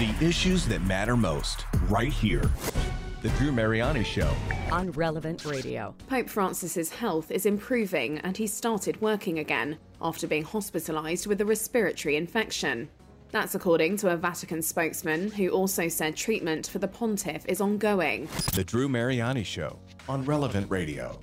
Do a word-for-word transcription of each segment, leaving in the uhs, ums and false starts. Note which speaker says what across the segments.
Speaker 1: The issues that matter most, right here. The Drew Mariani Show.
Speaker 2: On Relevant Radio.
Speaker 3: Pope Francis's health is improving and he started working again after being hospitalized with a respiratory infection. That's according to a Vatican spokesman who also said treatment for the pontiff is ongoing.
Speaker 1: The Drew Mariani Show on Relevant Radio.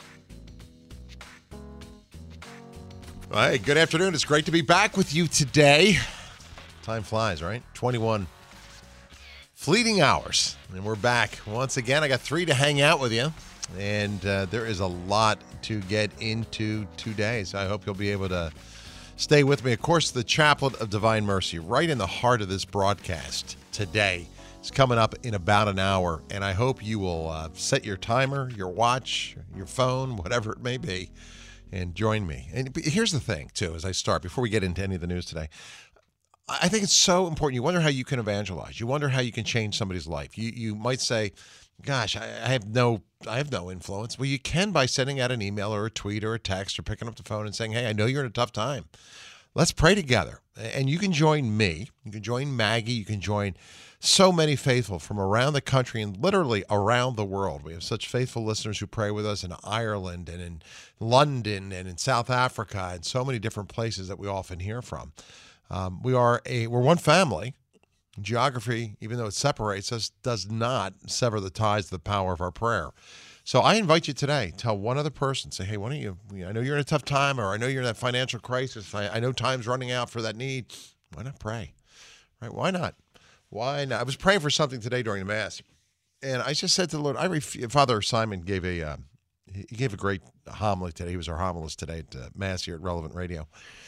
Speaker 4: All right, good afternoon. It's great to be back with you today. Time flies, right? twenty-one fleeting hours, and we're back once again. I got three to hang out with you, and uh, there is a lot to get into today, so I hope you'll be able to stay with me. Of course, the Chaplet of Divine Mercy, right in the heart of this broadcast today, is coming up in about an hour, and I hope you will uh, set your timer, your watch, your phone, whatever it may be, and join me. And here's the thing, too, as I start, before we get into any of the news today, I think it's so important. You wonder how you can evangelize. You wonder how you can change somebody's life. You you might say, gosh, I, I have no I have no influence. Well, you can by sending out an email or a tweet or a text or picking up the phone and saying, hey, I know you're in a tough time. Let's pray together. And you can join me. You can join Maggie. You can join so many faithful from around the country and literally around the world. We have such faithful listeners who pray with us in Ireland and in London and in South Africa and so many different places that we often hear from. Um, we are a we're one family. Geography, even though it separates us, does not sever the ties to the power of our prayer. So I invite you today, tell one other person, say, hey, why don't you, I know you're in a tough time, or I know you're in that financial crisis. I, I know time's running out for that need. Why not pray? Right? Why not? Why not? I was praying for something today during the Mass, and I just said to the Lord, I ref- Father Simon gave a, uh, he gave a great homily today. He was our homilist today at uh, Mass here at Relevant Radio.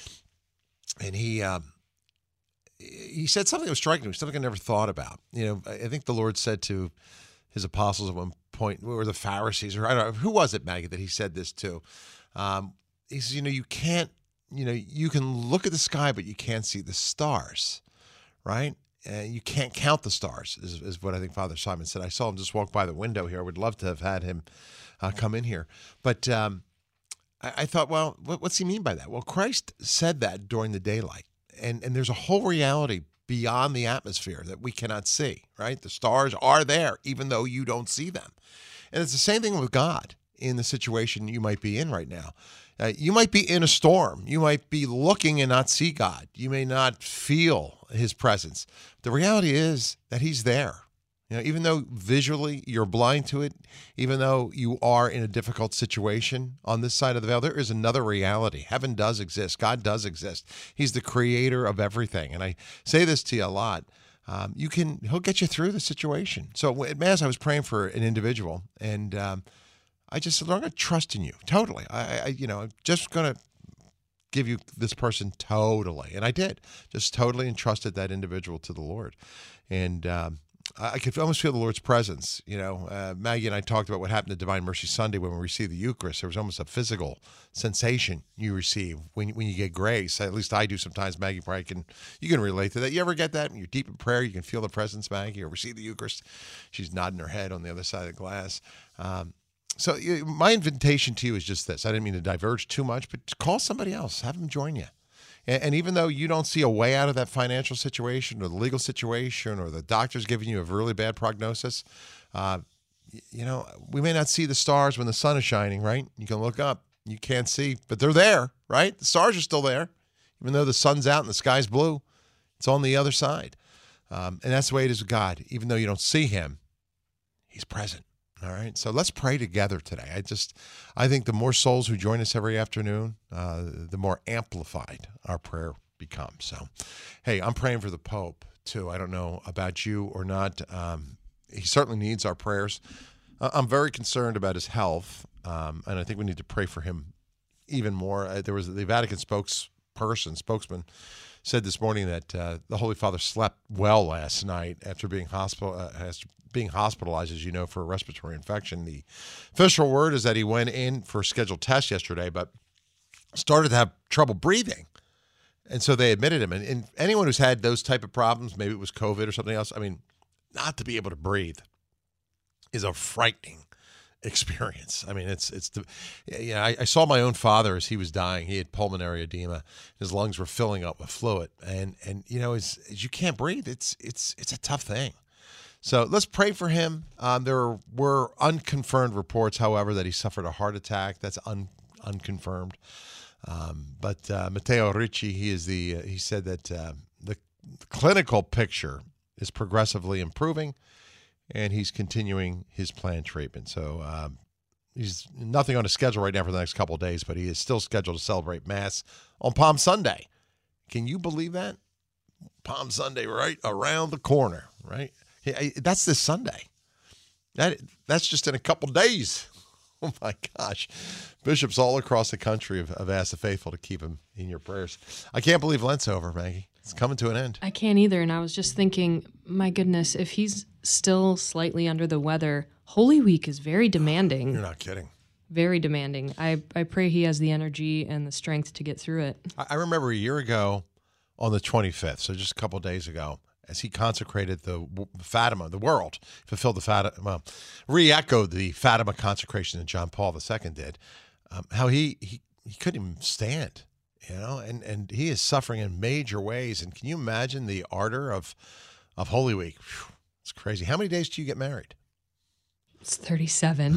Speaker 4: And he um, he said something that was striking to me, something I never thought about. You know, I think the Lord said to his apostles at one point, or the Pharisees, or I don't know, who was it, Maggie, that he said this to? Um, he says, you know, you can't, you know, you can look at the sky, but you can't see the stars, right? And you can't count the stars, is, is what I think Father Simon said. I saw him just walk by the window here. I would love to have had him uh, come in here. But um I thought, well, what's he mean by that? Well, Christ said that during the daylight. And and there's a whole reality beyond the atmosphere that we cannot see, right? The stars are there, even though you don't see them. And it's the same thing with God in the situation you might be in right now. Uh, you might be in a storm. You might be looking and not see God. You may not feel his presence. The reality is that he's there. You know, even though visually you're blind to it, even though you are in a difficult situation on this side of the veil, there is another reality. Heaven does exist. God does exist. He's the creator of everything. And I say this to you a lot. Um, you can, he'll get you through the situation. So at Mass, I was praying for an individual, and um, I just said, Lord, I'm going to trust in you totally. I, I you know, I'm just going to give you this person totally. And I did, just totally entrusted that individual to the Lord. And, um, I could almost feel the Lord's presence. You know, uh, Maggie and I talked about what happened at Divine Mercy Sunday when we received the Eucharist. There was almost a physical sensation you receive when when you get grace. At least I do sometimes. Maggie probably can, you can relate to that. You ever get that when you're deep in prayer, you can feel the presence, Maggie, or receive the Eucharist? She's nodding her head on the other side of the glass. Um, so you, my invitation to you is just this. I didn't mean to diverge too much, but call somebody else. Have them join you. And even though you don't see a way out of that financial situation or the legal situation, or the doctor's giving you a really bad prognosis, uh, you know, we may not see the stars when the sun is shining, right? You can look up. You can't see, but they're there, right? The stars are still there. Even though the sun's out and the sky's blue, it's on the other side. Um, and that's the way it is with God. Even though you don't see him, he's present. All right, so let's pray together today. I just, I think the more souls who join us every afternoon, uh, the more amplified our prayer becomes. So, hey, I'm praying for the Pope, too. I don't know about you or not. Um, he certainly needs our prayers. Uh, I'm very concerned about his health, um, and I think we need to pray for him even more. Uh, there was the Vatican spokesperson, spokesman, said this morning that uh, the Holy Father slept well last night after being hospital, uh, has being hospitalized, as you know, for a respiratory infection. The official word is that he went in for a scheduled test yesterday, but started to have trouble breathing. And so they admitted him. And, and anyone who's had those type of problems, maybe it was COVID or something else, I mean, not to be able to breathe is a frightening experience. I mean, it's it's the you know, I, I saw my own father as he was dying. He had pulmonary edema. His lungs were filling up with fluid, and and you know, as, as you can't breathe, it's it's it's a tough thing. So let's pray for him. Um, there were unconfirmed reports, however, that he suffered a heart attack. That's un, unconfirmed. Um, but uh, Matteo Ricci, he is the uh, he said that uh, the, the clinical picture is progressively improving, and he's continuing his planned treatment. So um, he's nothing on his schedule right now for the next couple of days, but he is still scheduled to celebrate Mass on Palm Sunday. Can you believe that? Palm Sunday right around the corner, right? Hey, that's this Sunday. That That's just in a couple of days. Oh, my gosh. Bishops all across the country have, have asked the faithful to keep him in your prayers. I can't believe Lent's over, Maggie. It's coming to an end.
Speaker 5: I can't either. And I was just thinking, my goodness, if he's still slightly under the weather, Holy Week is very demanding.
Speaker 4: You're not kidding.
Speaker 5: Very demanding. I, I pray he has the energy and the strength to get through it.
Speaker 4: I, I remember a year ago on the twenty-fifth, so just a couple of days ago, as he consecrated the Fatima, the world, fulfilled the Fatima, well, re-echoed the Fatima consecration that John Paul the Second did, um, how he, he he couldn't even stand, you know, and, and he is suffering in major ways. And can you imagine the ardor of, of Holy Week? Whew, it's crazy. How many days do you get married?
Speaker 5: It's thirty-seven.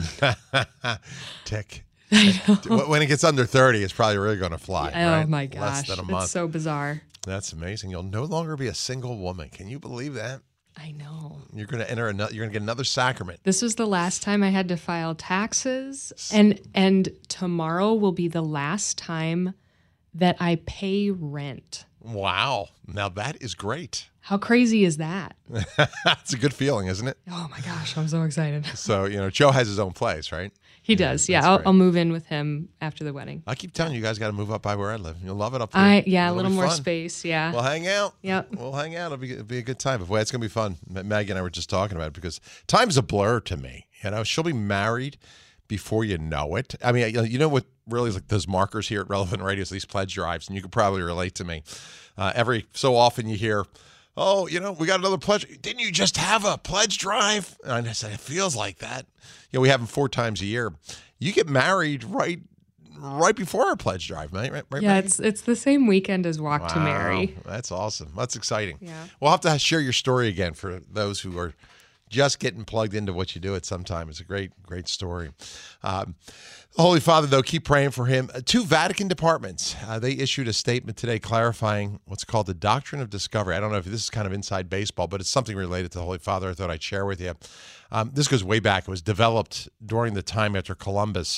Speaker 4: Tick.
Speaker 5: I know.
Speaker 4: When it gets under thirty, it's probably really going to fly.
Speaker 5: Oh,
Speaker 4: right?
Speaker 5: my gosh.
Speaker 4: Less than a month.
Speaker 5: It's so bizarre.
Speaker 4: That's amazing. You'll no longer be a single woman. Can you believe that?
Speaker 5: I know.
Speaker 4: You're going to enter another. You're going to get another sacrament.
Speaker 5: This was the last time I had to file taxes, and and tomorrow will be the last time that I pay rent.
Speaker 4: Wow. Now that is great.
Speaker 5: How crazy is that?
Speaker 4: It's a good feeling, isn't it?
Speaker 5: Oh my gosh, I'm so excited.
Speaker 4: So, you know, Joe has his own place, right?
Speaker 5: He does. Yeah,
Speaker 4: That's
Speaker 5: I'll,
Speaker 4: great.
Speaker 5: I'll move in with him after the wedding.
Speaker 4: I keep telling you, you guys got to move up by where I live. You'll love it up there.
Speaker 5: I yeah, a
Speaker 4: It'll
Speaker 5: little
Speaker 4: be
Speaker 5: more
Speaker 4: fun.
Speaker 5: space. Yeah.
Speaker 4: We'll hang out.
Speaker 5: Yep.
Speaker 4: We'll hang out. It'll be, it'll be a good time. But boy, it's going to be fun. Ma- Maggie and I were just talking about it because time's a blur to me. You know, she'll be married before you know it. I mean, you know what really is like those markers here at Relevant Radio is these pledge drives, and you could probably relate to me. Uh, every so often you hear, oh, you know, we got another pledge. Didn't you just have a pledge drive? And I said, it feels like that. You know, we have them four times a year. You get married right right before our pledge drive, right? right, right
Speaker 5: Yeah,
Speaker 4: Maggie?
Speaker 5: it's it's the same weekend as Walk to Mary.
Speaker 4: That's awesome. That's exciting.
Speaker 5: Yeah.
Speaker 4: We'll have to share your story again for those who are just getting plugged into what you do at some time. It's a great, great story. Um, Holy Father, though, keep praying for him. Uh, two Vatican departments, uh, they issued a statement today clarifying what's called the doctrine of discovery. I don't know if this is kind of inside baseball, but it's something related to the Holy Father I thought I'd share with you. Um, this goes way back. It was developed during the time after Columbus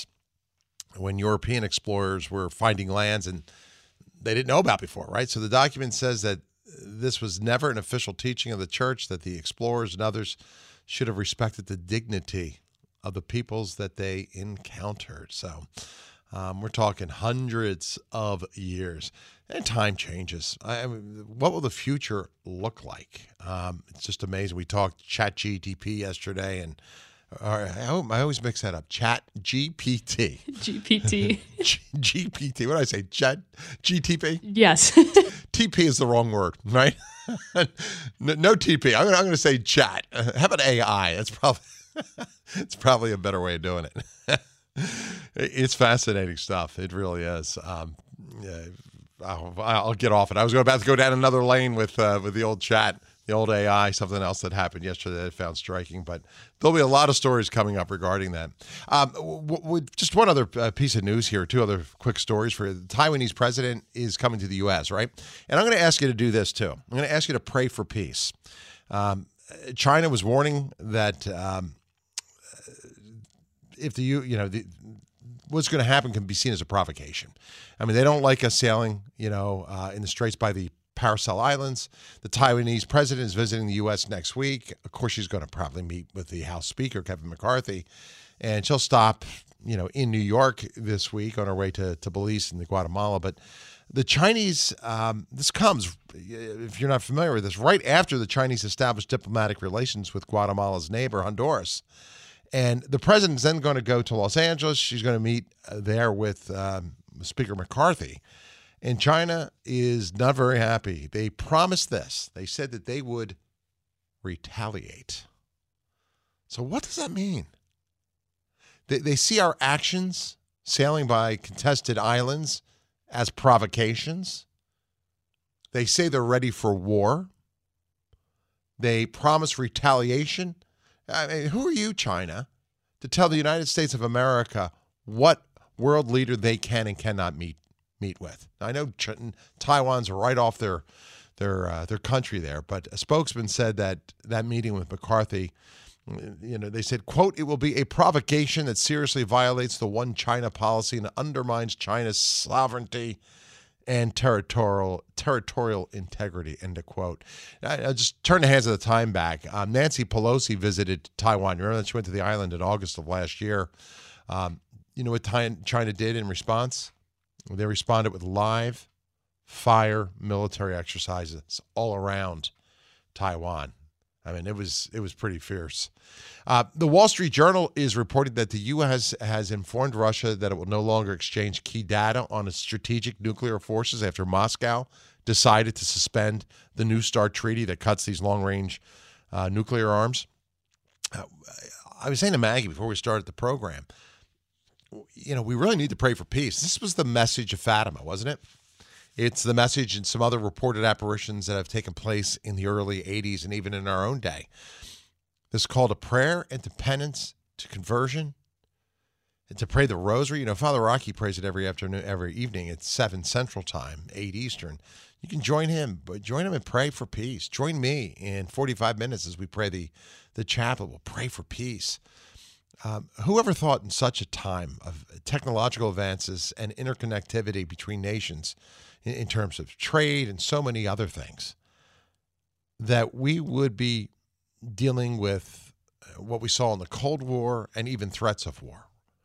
Speaker 4: when European explorers were finding lands and they didn't know about before, right? So the document says that this was never an official teaching of the church, that the explorers and others should have respected the dignity of the peoples that they encountered. So um, we're talking hundreds of years, and time changes. I, I mean, what will the future look like? Um, it's just amazing. We talked Chat G P T yesterday, and uh, I, I always mix that up. Chat G P T.
Speaker 5: G P T.
Speaker 4: G- GPT. What did I say? Chat G T P?
Speaker 5: Yes.
Speaker 4: T P is the wrong word, right? no, no T P. I'm going I'm to say chat. Uh, how about A I? That's probably it's probably a better way of doing it. It's fascinating stuff. It really is. Um, yeah, I'll, I'll get off it. I was about to go down another lane with uh, with the old chat, the old A I, something else that happened yesterday that I found striking. But there'll be a lot of stories coming up regarding that. Um, w- w- just one other uh, piece of news here, two other quick stories for you. The Taiwanese president is coming to the U S, right? And I'm going to ask you to do this too. I'm going to ask you to pray for peace. Um, China was warning that um, if the you know the, what's going to happen can be seen as a provocation. I mean, they don't like us sailing, you know, uh, in the straits by the Paracel Islands. The Taiwanese president is visiting the U S next week. Of course, she's going to probably meet with the House Speaker, Kevin McCarthy, and she'll stop, you know, in New York this week on her way to, to Belize and Guatemala. But the Chinese, um, this comes, if you're not familiar with this, right after the Chinese established diplomatic relations with Guatemala's neighbor, Honduras. And the president's then going to go to Los Angeles. She's going to meet there with um, Speaker McCarthy. And China is not very happy. They promised this. They said that they would retaliate. So what does that mean? They, they see our actions sailing by contested islands as provocations. They say they're ready for war. They promise retaliation. I mean, who are you, China, to tell the United States of America what world leader they can and cannot meet meet with? I know Ch- Taiwan's right off their their uh, their country there, but a spokesman said that that meeting with McCarthy, you know, they said, quote, "It will be a provocation that seriously violates the one China policy and undermines China's sovereignty and territorial territorial integrity," end of quote. I, I just turn the hands of the time back. Um, Nancy Pelosi visited Taiwan. Remember that she went to the island in August of last year. Um, you know what China did in response? They responded with live fire military exercises all around Taiwan. I mean, it was it was pretty fierce. Uh, the Wall Street Journal is reporting that the U S has informed Russia that it will no longer exchange key data on its strategic nuclear forces after Moscow decided to suspend the New START treaty that cuts these long-range uh, nuclear arms. Uh, I was saying to Maggie before we started the program, you know, we really need to pray for peace. This was the message of Fatima, wasn't it? It's the message in some other reported apparitions that have taken place in the early eighties and even in our own day. This call to prayer and to penance, to conversion, and to pray the rosary. You know, Father Rocky prays it every afternoon, every evening at seven Central Time, eight Eastern. You can join him, but join him and pray for peace. Join me in forty-five minutes as we pray the, the chapel. We'll pray for peace. Um, whoever thought in such a time of technological advances and interconnectivity between nations in, in terms of trade and so many other things, that we would be dealing with what we saw in the Cold War and even threats of war.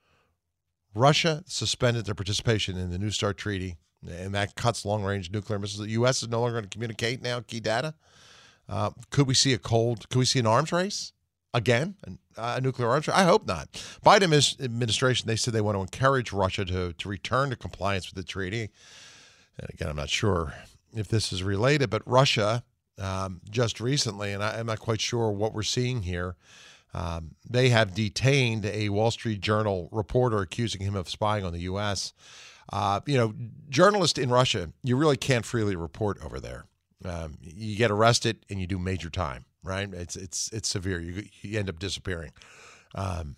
Speaker 4: Russia suspended their participation in the New START treaty, and that cuts long-range nuclear missiles. The U S is no longer going to communicate now key data. Uh, could we see a cold? Could we see an arms race again? A nuclear arms race? I hope not. Biden administration, they said they want to encourage Russia to to return to compliance with the treaty. And again, I'm not sure if this is related, but Russia um, just recently, and I, I'm not quite sure what we're seeing here. Um, they have detained a Wall Street Journal reporter accusing him of spying on the U S. Uh, you know, journalists in Russia, you really can't freely report over there. Um, you get arrested and you do major time, right? It's it's it's severe. You you end up disappearing. Um,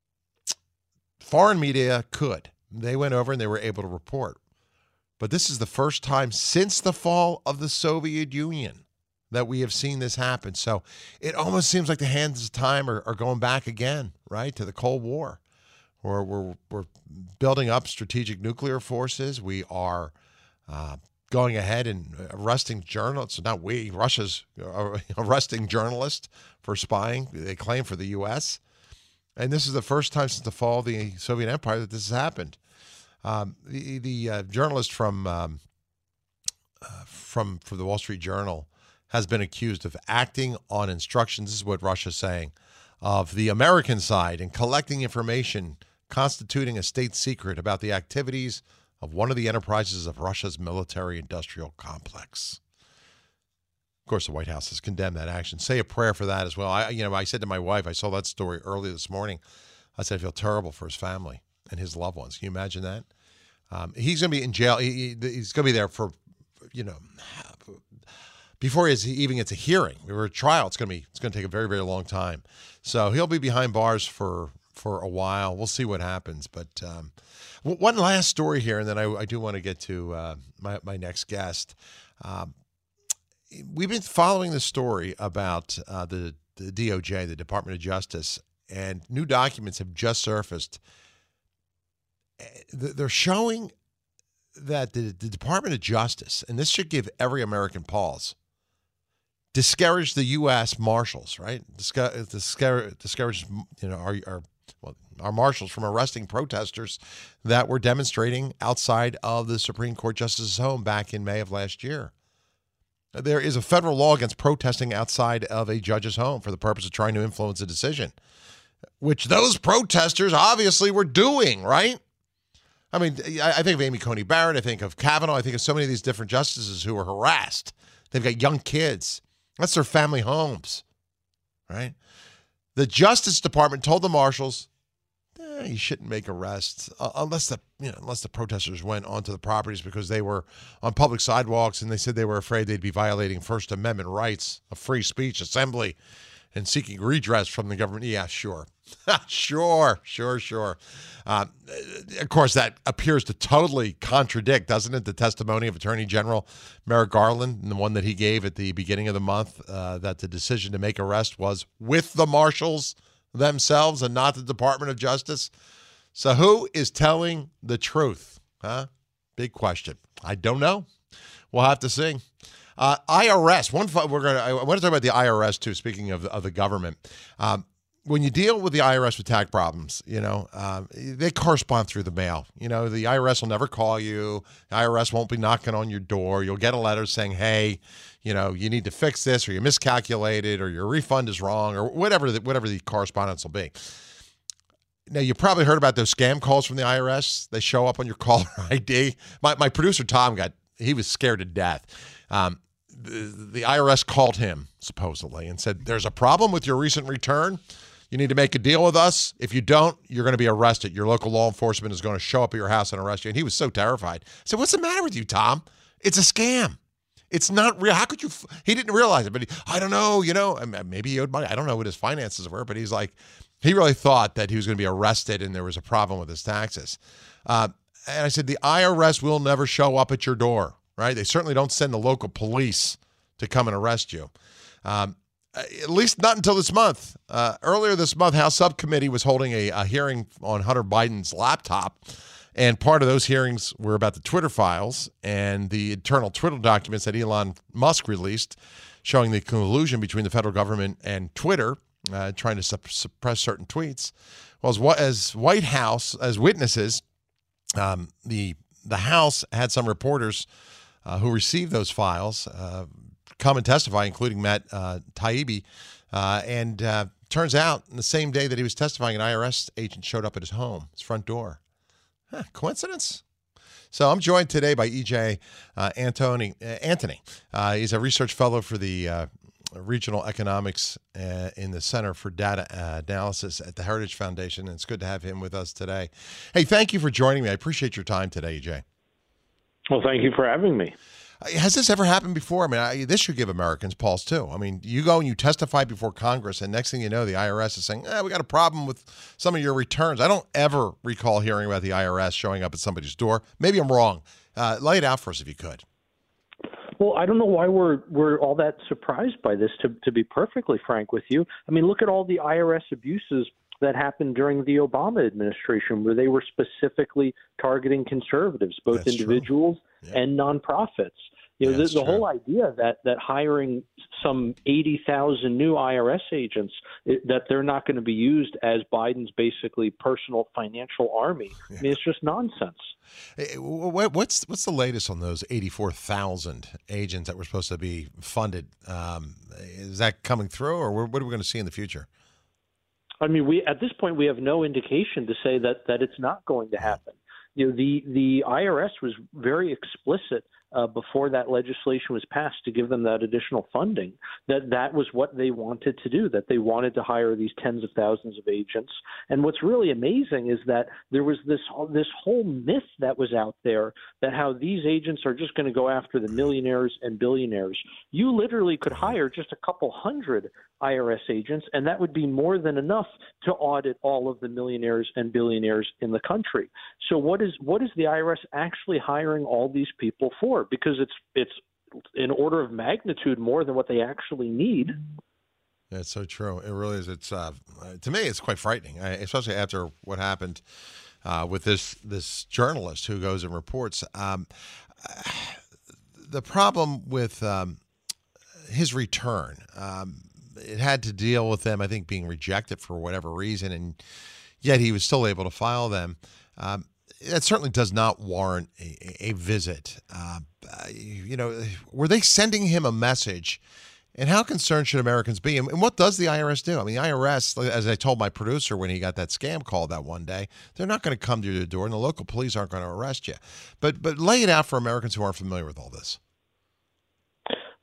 Speaker 4: foreign media could. They went over and they were able to report. But this is the first time since the fall of the Soviet Union that we have seen this happen. So it almost seems like the hands of time are, are going back again, right, to the Cold War, where we're, we're building up strategic nuclear forces. We are uh, going ahead and arresting journalists. Not we, Russia's arresting journalists for spying, they claim, for the U S. And this is the first time since the fall of the Soviet Empire that this has happened. Um, the the uh, journalist from um, uh, from from the Wall Street Journal has been accused of acting on instructions, this is what Russia's saying, of the American side and collecting information constituting a state secret about the activities of one of the enterprises of Russia's military-industrial complex. Of course, the White House has condemned that action. Say a prayer for that as well. I, you know, I said to my wife, I saw that story early this morning. I said, I feel terrible for his family and his loved ones. Can you imagine that? Um, he's going to be in jail. He, he, he's going to be there for, you know, before he even gets a hearing. We were a trial. It's going to be. It's going to take a very, very long time. So he'll be behind bars for for a while. We'll see what happens. But um, w- one last story here, and then I, I do want to get to uh, my my next guest. Um, we've been following the story about uh, the the D O J, the Department of Justice, and new documents have just surfaced. They're showing that the, the Department of Justice, and this should give every American pause, discouraged the U S Marshals, right? Discourage, discouraged, you know, our, our, well, our marshals from arresting protesters that were demonstrating outside of the Supreme Court Justice's home back in May of last year. There is a federal law against protesting outside of a judge's home for the purpose of trying to influence a decision, which those protesters obviously were doing, right? I mean, I think of Amy Coney Barrett. I think of Kavanaugh. I think of so many of these different justices who were harassed. They've got young kids. That's their family homes, right? The Justice Department told the marshals, eh, eh, you shouldn't make arrests uh, unless the you know unless the protesters went onto the properties because they were on public sidewalks and they said they were afraid they'd be violating First Amendment rights of free speech, assembly, and seeking redress from the government. Yeah, sure. sure, sure, sure. Uh, of course, that appears to totally contradict, doesn't it, the testimony of Attorney General Merrick Garland, and the one that he gave at the beginning of the month, uh, that the decision to make arrest was with the marshals themselves and not the Department of Justice. So who is telling the truth? Huh? Big question. I don't know. We'll have to see. Uh, I R S. One. We're going. I want to talk about the I R S too. Speaking of of the government, um, when you deal with the I R S with tax problems, you know um, they correspond through the mail. You know the I R S will never call you. The I R S won't be knocking on your door. You'll get a letter saying, "Hey, you know you need to fix this, or you miscalculated, or your refund is wrong, or whatever the, whatever the correspondence will be." Now, you probably heard about those scam calls from the I R S. They show up on your caller I D. My my producer Tom got he was scared to death. Um, The, the I R S called him, supposedly, and said, there's a problem with your recent return. You need to make a deal with us. If you don't, you're going to be arrested. Your local law enforcement is going to show up at your house and arrest you. And he was so terrified. I said, what's the matter with you, Tom? It's a scam. It's not real. How could you? F-? He didn't realize it, but he, I don't know, you know, maybe he owed money. I don't know what his finances were, but he's like, he really thought that he was going to be arrested and there was a problem with his taxes. Uh, and I said, the I R S will never show up at your door. Right? They certainly don't send the local police to come and arrest you. Um, at least not until this month. Uh, earlier this month, House Subcommittee was holding a, a hearing on Hunter Biden's laptop, and part of those hearings were about the Twitter files and the internal Twitter documents that Elon Musk released, showing the collusion between the federal government and Twitter, uh, trying to sup- suppress certain tweets. Well, as, as White House, as witnesses, um, the the House had some reporters Uh, who received those files, uh, come and testify, including Matt uh, Taibbi. Uh, and uh, turns out, the same day that he was testifying, an I R S agent showed up at his home, his front door. Huh, coincidence? So I'm joined today by E J uh, Antoni, uh, Antony. Uh, he's a research fellow for the uh, Regional Economics uh, in the Center for Data uh, Analysis at the Heritage Foundation, and it's good to have him with us today. Hey, thank you for joining me. I appreciate your time today, E J.
Speaker 6: Well, thank you for having me.
Speaker 4: Has this ever happened before? I mean, I, this should give Americans pause, too. I mean, you go and you testify before Congress, and next thing you know, the I R S is saying, eh, we got a problem with some of your returns. I don't ever recall hearing about the I R S showing up at somebody's door. Maybe I'm wrong. Uh, lay it out for us if you could.
Speaker 6: Well, I don't know why we're we're all that surprised by this, to, to be perfectly frank with you. I mean, look at all the I R S abuses that happened during the Obama administration, where they were specifically targeting conservatives, both
Speaker 4: That's
Speaker 6: individuals
Speaker 4: yeah.
Speaker 6: and nonprofits. You know,
Speaker 4: That's
Speaker 6: the, the
Speaker 4: true.
Speaker 6: whole idea that that hiring some eighty thousand new I R S agents, it, that they're not going to be used as Biden's basically personal financial army. Yeah. I mean, it's just nonsense.
Speaker 4: Hey, what's what's the latest on those eighty-four thousand agents that were supposed to be funded? Um, is that coming through, or what are we going to see in the future?
Speaker 6: I mean, we at this point we have no indication to say that that it's not going to happen. You know, the the I R S was very explicit uh, before that legislation was passed to give them that additional funding, that that was what they wanted to do, that they wanted to hire these tens of thousands of agents. And what's really amazing is that there was this this whole myth that was out there that how these agents are just going to go after the millionaires and billionaires. You literally could hire just a couple hundred I R S agents, and that would be more than enough to audit all of the millionaires and billionaires in the country. So what is what is the I R S actually hiring all these people for? Because it's it's an order of magnitude more than what they actually need.
Speaker 4: That's so true. It really is. It's uh, to me, it's quite frightening, especially after what happened uh, with this this journalist who goes and reports. Um, the problem with um, his return. Um, It had to deal with them, I think, being rejected for whatever reason, and yet he was still able to file them. Um, that certainly does not warrant a, a visit. Uh, you know, were they sending him a message? And how concerned should Americans be? And, and what does the I R S do? I mean, the I R S, as I told my producer when he got that scam call that one day, they're not going to come to your door, and the local police aren't going to arrest you. But but lay it out for Americans who aren't familiar with all this.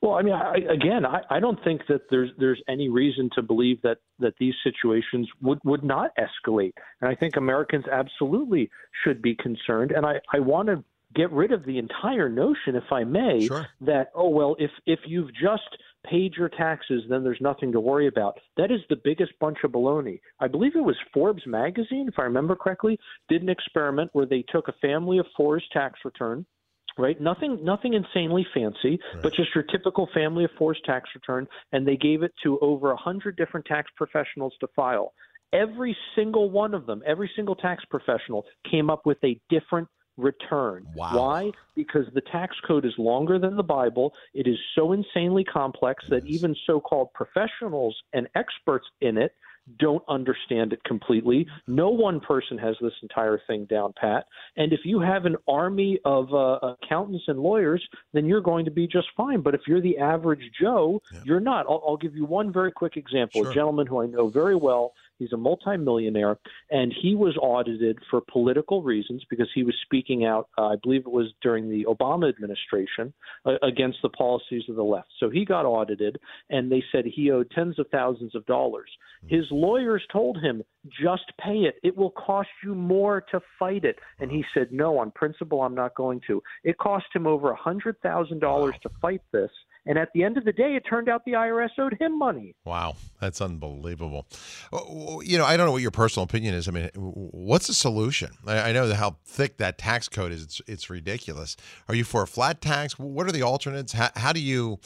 Speaker 6: Well, I mean, I, again, I, I don't think that there's there's any reason to believe that, that these situations would, would not escalate. And I think Americans absolutely should be concerned. And I, I want to get rid of the entire notion, if I may,
Speaker 4: Sure.
Speaker 6: that, oh, well, if, if you've just paid your taxes, then there's nothing to worry about. That is the biggest bunch of baloney. I believe it was Forbes magazine, if I remember correctly, did an experiment where they took a family of four's tax return, right? Nothing nothing insanely fancy,
Speaker 4: right.
Speaker 6: but just your typical family of four's tax return, and they gave it to over one hundred different tax professionals to file. Every single one of them, every single tax professional came up with a different return.
Speaker 4: Wow.
Speaker 6: Why? Because the tax code is longer than the Bible. It is so insanely complex that even so-called professionals and experts in it don't understand it completely. No one person has this entire thing down pat. And if you have an army of uh, accountants and lawyers, then you're going to be just fine. But if you're the average Joe, yeah. you're not. I'll, I'll give you one very quick example.
Speaker 4: Sure.
Speaker 6: A gentleman who I know very well. He's a multimillionaire, and he was audited for political reasons because he was speaking out, uh, I believe it was during the Obama administration, uh, against the policies of the left. So he got audited, and they said he owed tens of thousands of dollars. His lawyers told him, just pay it. It will cost you more to fight it. And he said, no, on principle, I'm not going to. It cost him over one hundred thousand dollars wow. to fight this. And at the end of the day, it turned out the I R S owed him money.
Speaker 4: Wow, that's unbelievable. You know, I don't know what your personal opinion is. I mean, what's the solution? I, I know how thick that tax code is. It's it's ridiculous. Are you for a flat tax? What are the alternates? How, how do you?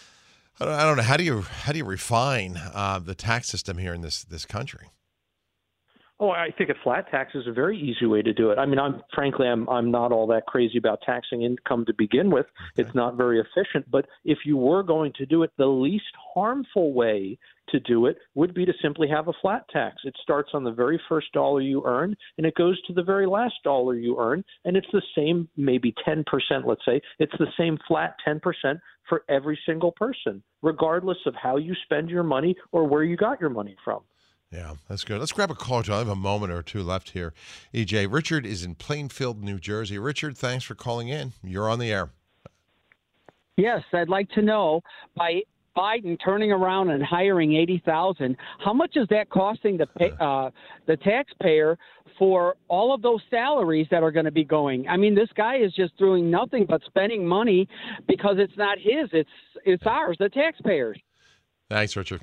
Speaker 4: I don't, I don't know. How do you how do you refine uh, the tax system here in this this country?
Speaker 6: Oh, I think a flat tax is a very easy way to do it. I mean, I'm frankly, I'm I'm not all that crazy about taxing income to begin with. Okay. It's not very efficient. But if you were going to do it, the least harmful way to do it would be to simply have a flat tax. It starts on the very first dollar you earn, and it goes to the very last dollar you earn, and it's the same, maybe ten percent, let's say. It's the same flat ten percent for every single person, regardless of how you spend your money or where you got your money from.
Speaker 4: Yeah, that's good. Let's grab a call, John. I have a moment or two left here. E J, Richard is in Plainfield, New Jersey. Richard, thanks for calling in. You're on the air.
Speaker 7: Yes, I'd like to know, by Biden turning around and hiring eighty thousand, how much is that costing the pay, uh, the taxpayer for all of those salaries that are going to be going? I mean, this guy is just doing nothing but spending money because it's not his. It's it's ours, the taxpayers.
Speaker 4: Thanks, Richard.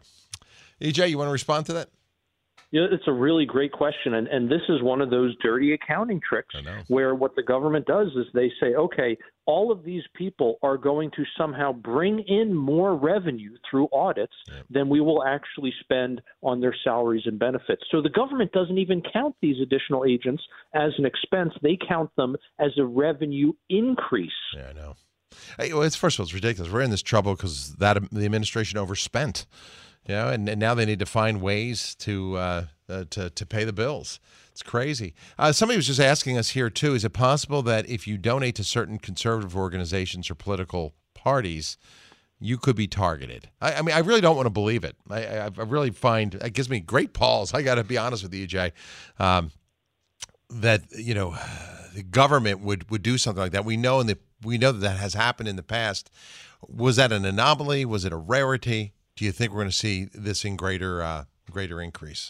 Speaker 4: E J, you want to respond to that?
Speaker 6: You know, it's a really great question, and, and this is one of those dirty accounting tricks where what the government does is they say, okay, all of these people are going to somehow bring in more revenue through audits yep. than we will actually spend on their salaries and benefits. So the government doesn't even count these additional agents as an expense. They count them as a revenue increase.
Speaker 4: Yeah, I know. Hey, well, it's, first of all, it's ridiculous. We're in this trouble because that the administration overspent. You know, and, and now they need to find ways to uh, uh, to to pay the bills. It's crazy. Uh, somebody was just asking us here too: is it possible that if you donate to certain conservative organizations or political parties, you could be targeted? I, I mean, I really don't want to believe it. I, I, I really find it gives me great pause. I got to be honest with you, Jay, um, that you know the government would, would do something like that. We know in the we know that that has happened in the past. Was that an anomaly? Was it a rarity? Do you think we're going to see this in greater uh, greater increase?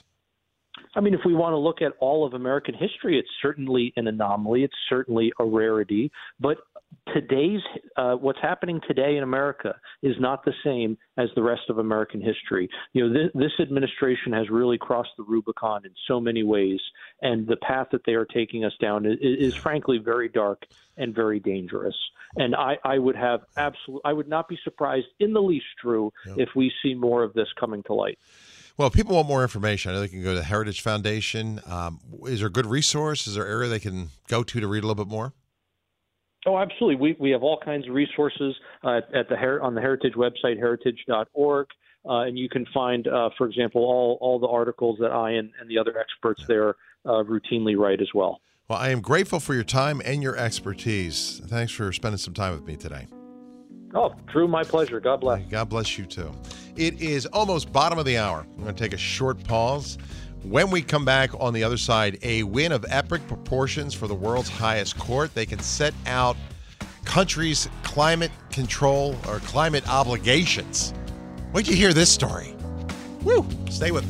Speaker 6: I mean, if we want to look at all of American history, it's certainly an anomaly. It's certainly a rarity. But today's uh, what's happening today in America is not the same as the rest of American history. You know, this, this administration has really crossed the Rubicon in so many ways, and the path that they are taking us down is, is frankly very dark and very dangerous. And I, I would have absolute, I would not be surprised in the least, Drew, yep. if we see more of this coming to light.
Speaker 4: Well, if people want more information, I know they can go to the Heritage Foundation. Um, is there a good resource? Is there an area they can go to to read a little bit more?
Speaker 6: Oh, absolutely. We we have all kinds of resources uh, at the Her- on the Heritage website, heritage dot org, uh, and you can find, uh, for example, all all the articles that I and, and the other experts yeah. there uh, routinely write as well.
Speaker 4: Well, I am grateful for your time and your expertise. Thanks for spending some time with me today.
Speaker 6: Oh, Drew, my pleasure. God bless.
Speaker 4: God bless you, too. It is almost bottom of the hour. I'm going to take a short pause. When we come back on the other side, a win of epic proportions for the world's highest court. They can set out countries' climate control or climate obligations. Wait till you hear this story. Woo! Stay with me.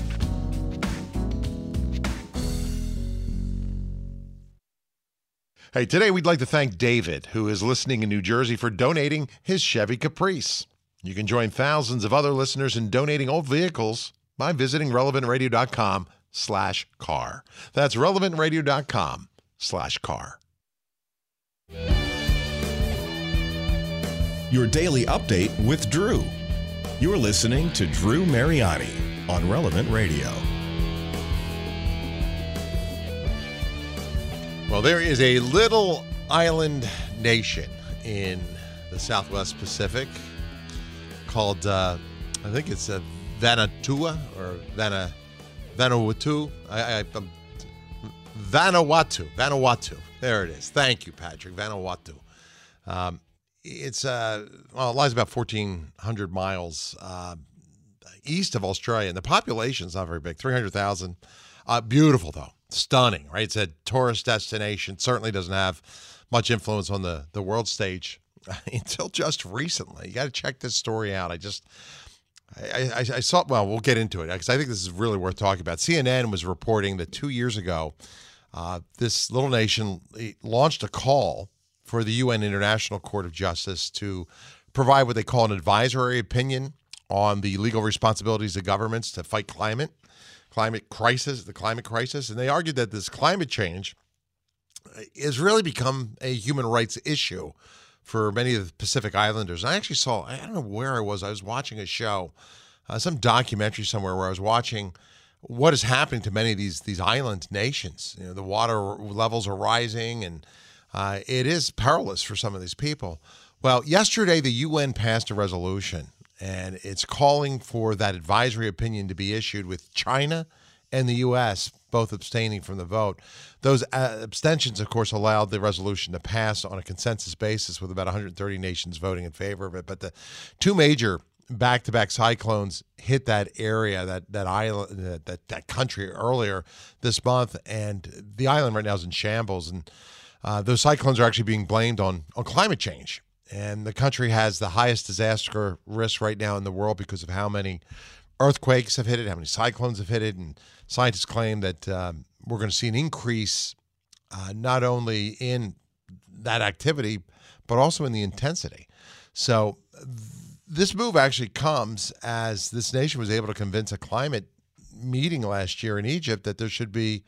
Speaker 4: Hey, today we'd like to thank David, who is listening in New Jersey, for donating his Chevy Caprice. You can join thousands of other listeners in donating old vehicles by visiting relevantradio.com slash car. That's relevantradio.com slash car.
Speaker 1: Your daily update with Drew. You're listening to Drew Mariani on Relevant Radio.
Speaker 4: Well, there is a little island nation in the Southwest Pacific called, uh, I think it's uh, Vanuatu or Vana, Vanuatu. I, I, um, Vanuatu. Vanuatu. There it is. Thank you, Patrick. Vanuatu. Um, it's, uh, well, it lies about fourteen hundred miles uh, east of Australia, and the population's not very big, three hundred thousand. Uh, beautiful, though. Stunning, right? It's a tourist destination. Certainly doesn't have much influence on the, the world stage until just recently. You got to check this story out. I just, I, I, I saw, well, we'll get into it because I think this is really worth talking about. C N N was reporting that two years ago, uh, this little nation launched a call for the U N International Court of Justice to provide what they call an advisory opinion on the legal responsibilities of governments to fight climate. climate crisis, the climate crisis, and they argued that this climate change has really become a human rights issue for many of the Pacific Islanders. And I actually saw, I don't know where I was, I was watching a show, uh, some documentary somewhere where I was watching what is happening to many of these these island nations. You know, the water levels are rising, and uh, it is perilous for some of these people. Well, yesterday the U N passed a resolution, and it's calling for that advisory opinion to be issued with China and the U S both abstaining from the vote. Those uh, abstentions, of course, allowed the resolution to pass on a consensus basis with about one hundred thirty nations voting in favor of it. But the two major back-to-back cyclones hit that area, that that island, that, that, that country earlier this month, and the island right now is in shambles. And uh, those cyclones are actually being blamed on, on climate change. And the country has the highest disaster risk right now in the world because of how many earthquakes have hit it, how many cyclones have hit it. And scientists claim that um, we're going to see an increase uh, not only in that activity, but also in the intensity. So th- this move actually comes as this nation was able to convince a climate meeting last year in Egypt that there should be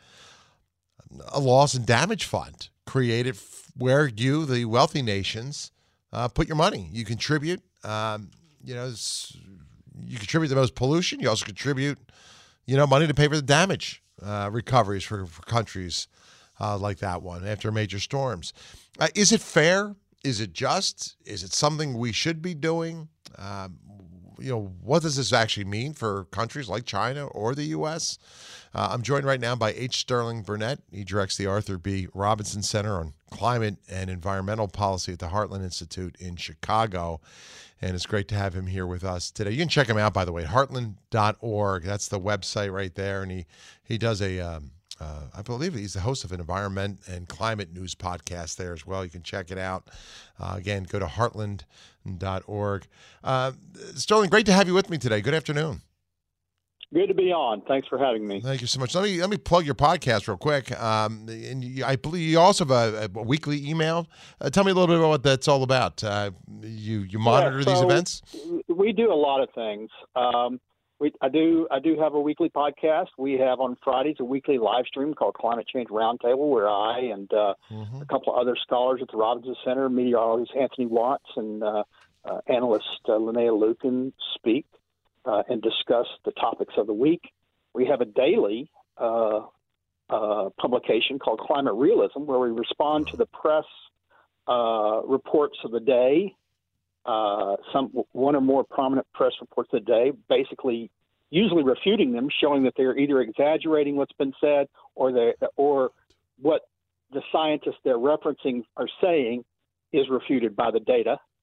Speaker 4: a loss and damage fund created f- where you, the wealthy nations, Uh, put your money. You contribute. Um, you know, you contribute the most pollution. You also contribute, you know, money to pay for the damage uh, recoveries for, for countries uh, like that one after major storms. Uh, is it fair? Is it just? Is it something we should be doing? Um, you know, what does this actually mean for countries like China or the U S? Uh, I'm joined right now by H. Sterling Burnett. He directs the Arthur B. Robinson Center on Climate and Environmental Policy at the Heartland Institute in Chicago. And it's great to have him here with us today. You can check him out, by the way, heartland dot org. That's the website right there. And he, he does a, um, uh, I believe he's the host of an environment and climate news podcast there as well. You can check it out. Uh, again, go to heartland dot org. Uh, Sterling, great to have you with me today. Good afternoon.
Speaker 6: Good to be on. Thanks for having me.
Speaker 4: Thank you so much. Let me let me plug your podcast real quick. Um, and you, I believe you also have a, a weekly email. Uh, tell me a little bit about what that's all about. Uh, you you monitor
Speaker 6: yeah, so
Speaker 4: these events?
Speaker 6: We do a lot of things. Um, we I do I do have a weekly podcast. We have on Fridays a weekly live stream called Climate Change Roundtable, where I and uh, mm-hmm. a couple of other scholars at the Robinson Center, meteorologist Anthony Watts and uh, uh, analyst uh, Linnea Lucan speak. Uh, and discuss the topics of the week. We have a daily uh, uh, publication called Climate Realism, where we respond to the press uh, reports of the day, uh, some one or more prominent press reports of the day, basically usually refuting them, showing that they're either exaggerating what's been said or they or what the scientists they're referencing are saying is refuted by the data.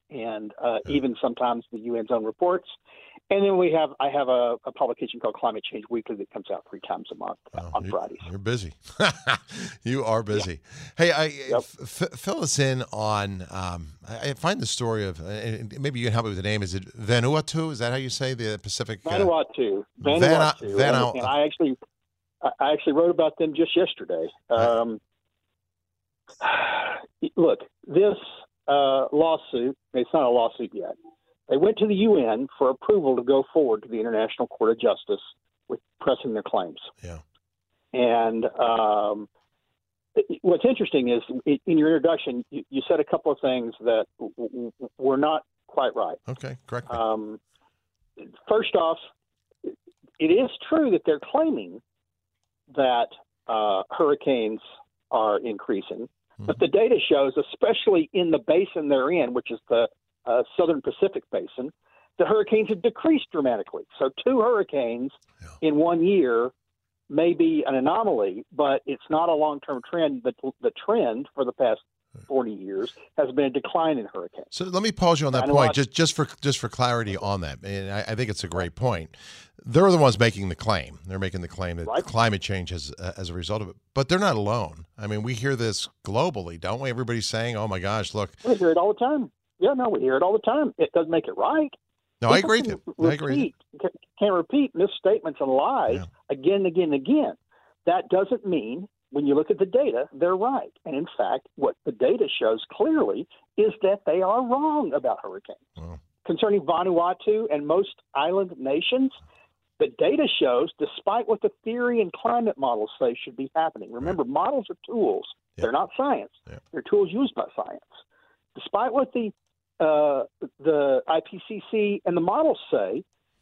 Speaker 8: and uh, even sometimes the U N's own reports. And then we have I have a, a publication called Climate Change Weekly that comes out three times a month
Speaker 4: Oh,
Speaker 8: on
Speaker 4: you're,
Speaker 8: Fridays.
Speaker 4: You're busy. You are busy. Yeah. Hey, I,
Speaker 8: Yep.
Speaker 4: f- f- fill us in on. Um, I, I find the story of, uh, and maybe you can help me with the name. Is it Vanuatu? Is that how you say the Pacific? Uh,
Speaker 8: Vanuatu,
Speaker 4: Vana-
Speaker 8: Vanuatu,
Speaker 4: Vana-
Speaker 8: and, and I actually I I actually wrote about them just yesterday. Um, look, this uh, lawsuit. It's not a lawsuit yet. They went to the U N for approval to go forward to the International Court of Justice with pressing their claims.
Speaker 4: Yeah.
Speaker 8: And um, what's interesting is in your introduction, you, you said a couple of things that w- w- were not quite right.
Speaker 4: Okay, correct me.
Speaker 8: Um, first off, it is true that they're claiming that uh, hurricanes are increasing,
Speaker 4: Hmm.
Speaker 8: but the data shows, especially in the basin they're in, which is the uh, Southern Pacific Basin, the hurricanes have decreased dramatically. So two hurricanes
Speaker 4: Yeah.
Speaker 8: in one year may be an anomaly, but it's not a long-term trend. The, the trend for the past forty years has been a decline in hurricanes.
Speaker 4: So let me pause you on that
Speaker 8: I know
Speaker 4: point,
Speaker 8: I-
Speaker 4: just just for just for clarity on that, and I, I think it's a great point. They're the ones making the claim. They're making the claim that
Speaker 8: Right.
Speaker 4: climate change has, uh, as a result of it. But they're not alone. I mean, we hear this globally, don't we? Everybody's saying, "Oh my gosh, look."
Speaker 8: We hear it all the time. Yeah, no, we hear it all the time. It doesn't make it right.
Speaker 4: No, I
Speaker 8: People
Speaker 4: agree with
Speaker 8: can
Speaker 4: you. I agree. With you.
Speaker 8: Repeat, can- can repeat misstatements and lies
Speaker 4: Yeah.
Speaker 8: again and again and again. That doesn't mean when you look at the data, they're right. And in fact, what the data shows clearly is that they are wrong about hurricanes.
Speaker 4: Wow.
Speaker 8: Concerning Vanuatu and most island nations, the data shows, despite what the theory and climate models say should be happening, remember, models are tools.
Speaker 4: Yeah.
Speaker 8: They're not science.
Speaker 4: Yeah.
Speaker 8: They're tools used by science. Despite what the uh, the I P C C and the models say,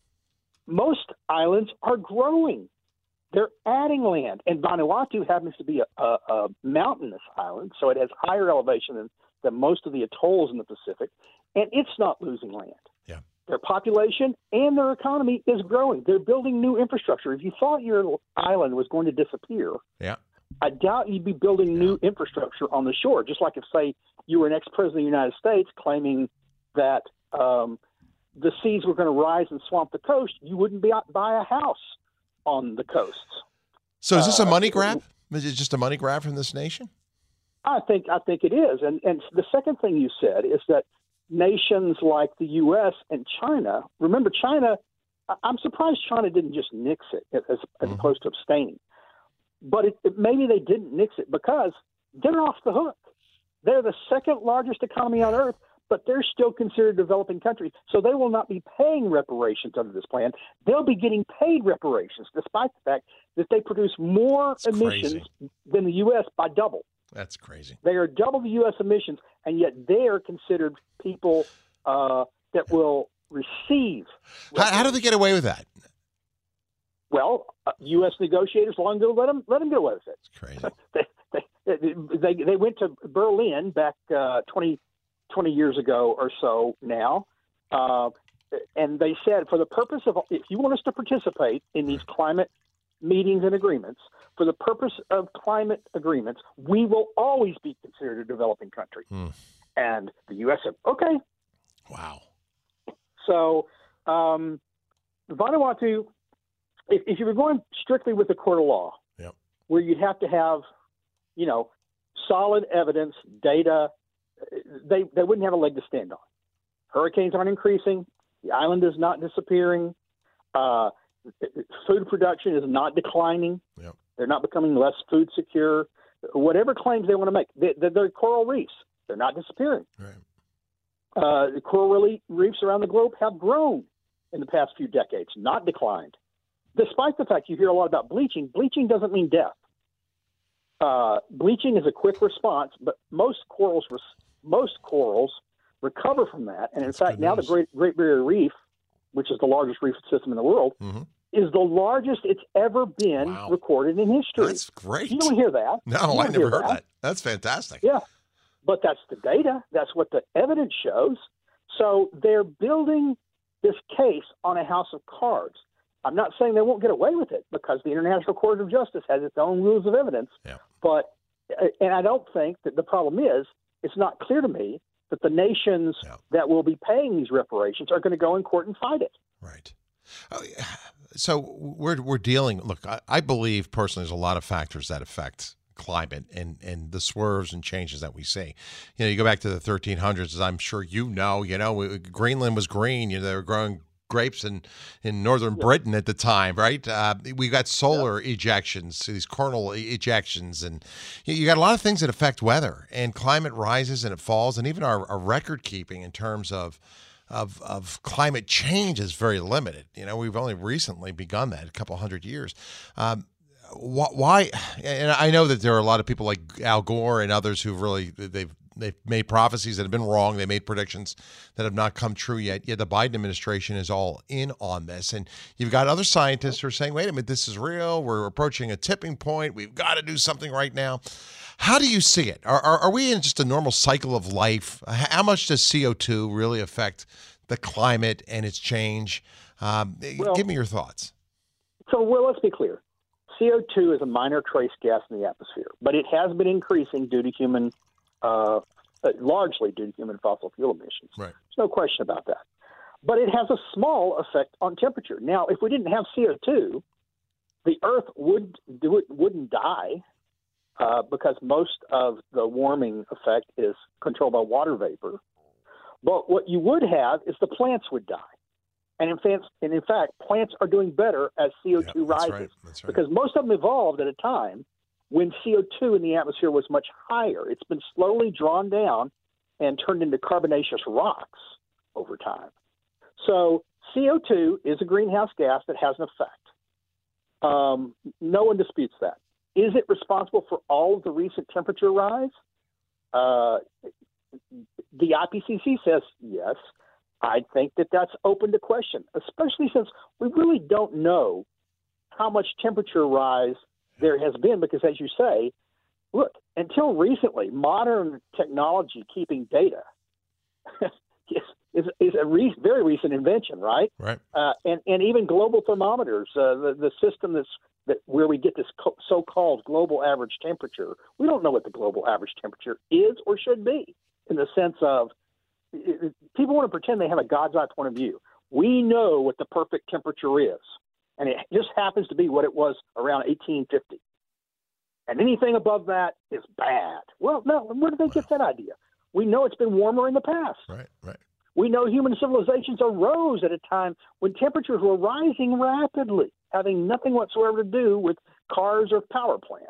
Speaker 8: most islands are growing. They're adding land. And Vanuatu happens to be a, a, a mountainous island, so it has higher elevation than, than most of the atolls in the Pacific, and it's not losing land.
Speaker 4: Yeah.
Speaker 8: Their population and their economy is growing. They're building new infrastructure. If you thought your island was going to disappear,
Speaker 4: Yeah.
Speaker 8: I doubt you'd be building new infrastructure on the shore, just like if, say, you were an ex-president of the United States claiming that um, the seas were going to rise and swamp the coast, you wouldn't be out, buy a house on the coasts.
Speaker 4: So is this a
Speaker 8: Uh,
Speaker 4: money grab? Is it just a money grab from this nation?
Speaker 8: I think I think it is. And and the second thing you said is that nations like the U S and China, remember China, I- I'm surprised China didn't just nix it as, as
Speaker 4: Mhm.
Speaker 8: opposed to abstaining. But it, it, maybe they didn't nix it because they're off the hook. They're the second largest economy on earth, but they're still considered a developing country. So they will not be paying reparations under this plan. They'll be getting paid reparations, despite the fact that they produce more
Speaker 4: That's
Speaker 8: emissions
Speaker 4: crazy.
Speaker 8: than the U S by double.
Speaker 4: That's crazy.
Speaker 8: They are double the U S emissions, and yet they are considered people uh, that will receive.
Speaker 4: How, how do they get away with that?
Speaker 8: Well, uh, U S negotiators long ago let them let them get away with it.
Speaker 4: It's crazy.
Speaker 8: They they they, they went to Berlin back uh, twenty, twenty years ago or so now, uh, and they said for the purpose of if you want us to participate in these climate meetings and agreements, for the purpose of climate agreements, we will always be considered a developing country.
Speaker 4: Hmm.
Speaker 8: And the U S said, okay.
Speaker 4: Wow.
Speaker 8: So um, Vanuatu, if, if you were going strictly with the court of law,
Speaker 4: Yep.
Speaker 8: where you'd have to have, you know, solid evidence, data, they, they wouldn't have a leg to stand on. Hurricanes aren't increasing. The island is not disappearing. Uh, food production is not declining.
Speaker 4: Yep.
Speaker 8: They're not becoming less food secure. Whatever claims they want to make, they, they're coral reefs. They're not disappearing.
Speaker 4: Right.
Speaker 8: Uh, the coral reefs around the globe have grown in the past few decades, not declined. Despite the fact you hear a lot about bleaching, bleaching doesn't mean death. Uh, bleaching is a quick response, but most corals most corals recover from that. And in
Speaker 4: That's
Speaker 8: fact,
Speaker 4: good
Speaker 8: now the
Speaker 4: news.
Speaker 8: Great, Great Barrier Reef, which is the largest reef system in the world,
Speaker 4: Mm-hmm.
Speaker 8: is the largest it's ever been
Speaker 4: Wow.
Speaker 8: recorded in history.
Speaker 4: That's great.
Speaker 8: You don't hear that.
Speaker 4: No,
Speaker 8: You
Speaker 4: I
Speaker 8: don't
Speaker 4: never
Speaker 8: hear
Speaker 4: heard that. That's fantastic.
Speaker 8: Yeah, but that's the data. That's what the evidence shows. So they're building this case on a house of cards. I'm not saying they won't get away with it because the International Court of Justice has its own rules of evidence.
Speaker 4: Yeah.
Speaker 8: But, and I don't think that the problem is, it's not clear to me that the nations
Speaker 4: yeah.
Speaker 8: that will be paying these reparations are going to go in court and fight it.
Speaker 4: Right. So we're we're dealing. Look, I, I believe personally, there's a lot of factors that affect climate and and the swerves and changes that we see. You know, you go back to the thirteen hundreds, as I'm sure you know. You know, Greenland was green. You know, they were growing grapes in in northern yeah. Britain at the time, right? Uh, we got solar yeah. ejections, these coronal ejections, and you, you got a lot of things that affect weather. And climate rises and it falls, and even our, our record keeping in terms of. Of, of climate change is very limited. You know, we've only recently begun that, a couple hundred years. Um, wh- why? And I know that there are a lot of people like Al Gore and others who've really they've they've made prophecies that have been wrong. They made predictions that have not come true yet. Yet the Biden administration is all in on this, and you've got other scientists who are saying, "Wait a minute, this is real. We're approaching a tipping point. We've got to do something right now." How do you see it? Are, are, are we in just a normal cycle of life? How much does C O two really affect the climate and its change? Um, well, give me your thoughts.
Speaker 8: So, well, let's be clear. C O two is a minor trace gas in the atmosphere, but it has been increasing due to human, uh, largely due to human fossil fuel emissions.
Speaker 4: Right.
Speaker 8: There's no question about that. But it has a small effect on temperature. Now, if we didn't have C O two, the Earth would do it, wouldn't die. Uh, because most of the warming effect is controlled by water vapor. But what you would have is the plants would die. And in fact, and in fact plants are doing better as C O two
Speaker 4: yeah, that's
Speaker 8: rises.
Speaker 4: right, that's right.
Speaker 8: Because most of them evolved at a time when C O two in the atmosphere was much higher. It's been slowly drawn down and turned into carbonaceous rocks over time. So C O two is a greenhouse gas that has an effect. Um, no one disputes that. Is it responsible for all of the recent temperature rise? Uh, the I P C C says yes. I think that that's open to question, especially since we really don't know how much temperature rise there has been because, as you say, look, until recently, modern technology keeping data is, is, is a re- very recent invention, right?
Speaker 4: Right.
Speaker 8: Uh, and, and even global thermometers, uh, the, the system that's that where we get this co- so-called global average temperature. We don't know what the global average temperature is or should be in the sense of it, it, people want to pretend they have a God's eye point of view. We know what the perfect temperature is, and it just happens to be what it was around eighteen fifty. And anything above that is bad. Well, no, where did they get that idea? We know it's been warmer in the past.
Speaker 4: Right, right.
Speaker 8: We know human civilizations arose at a time when temperatures were rising rapidly, having nothing whatsoever to do with cars or power plants.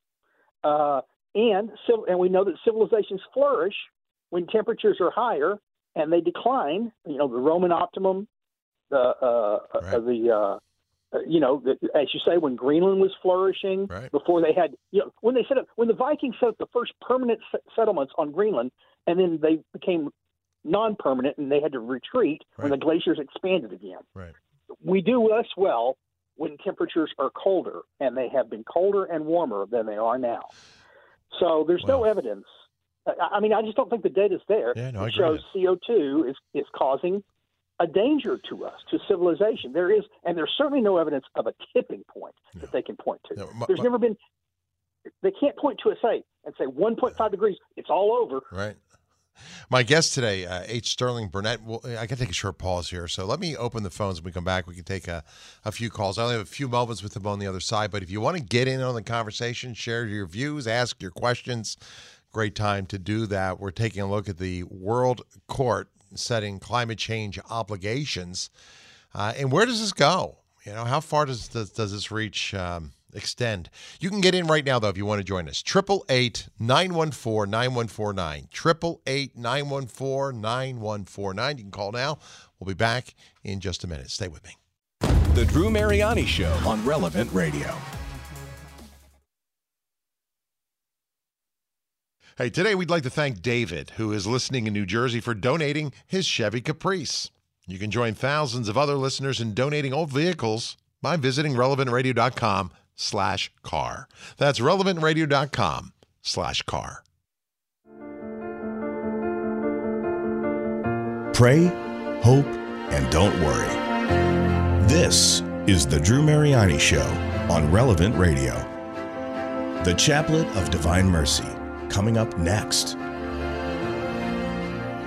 Speaker 8: Uh, and and we know that civilizations flourish when temperatures are higher and they decline. You know, the Roman optimum, the uh,
Speaker 4: right.
Speaker 8: uh, the uh, you know, the, as you say, when Greenland was flourishing,
Speaker 4: right.
Speaker 8: before they had, you know, when they set up, when the Vikings set up the first permanent settlements on Greenland, and then they became non-permanent and they had to retreat
Speaker 4: right.
Speaker 8: when the glaciers expanded again.
Speaker 4: Right.
Speaker 8: We do less well when temperatures are colder, and they have been colder and warmer than they are now. So there's
Speaker 4: well,
Speaker 8: no evidence. I mean, I just don't think the data's there.
Speaker 4: Yeah, no,
Speaker 8: it shows C O two is, is causing a danger to us, to civilization. There is, and there's certainly no evidence of a tipping point no. that they can point to.
Speaker 4: No, my,
Speaker 8: there's
Speaker 4: my,
Speaker 8: never been, they can't point to a say and say one point five degrees, it's all over.
Speaker 4: Right. My guest today, uh, H. Sterling Burnett. Well, I got to take a short pause here, so let me open the phones. When we come back, we can take a, a few calls. I only have a few moments with him on the other side, but if you want to get in on the conversation, share your views, ask your questions, great time to do that. We're taking a look at the World Court setting climate change obligations, uh, and where does this go? You know, how far does does, does this reach? Um, extend. You can get in right now, though, if you want to join us. eight eight eight, nine one four, nine one four nine. eight eight eight, nine one four, nine one four nine. You can call now. We'll be back in just a minute. Stay with me.
Speaker 1: The Drew Mariani Show on Relevant Radio.
Speaker 4: Hey, today we'd like to thank David, who is listening in New Jersey, for donating his Chevy Caprice. You can join thousands of other listeners in donating old vehicles by visiting relevant radio dot com slash car. That's relevant radio dot com slash car.
Speaker 1: Pray, hope, and don't worry. This is the Drew Mariani Show on Relevant Radio. The Chaplet of Divine Mercy, coming up next.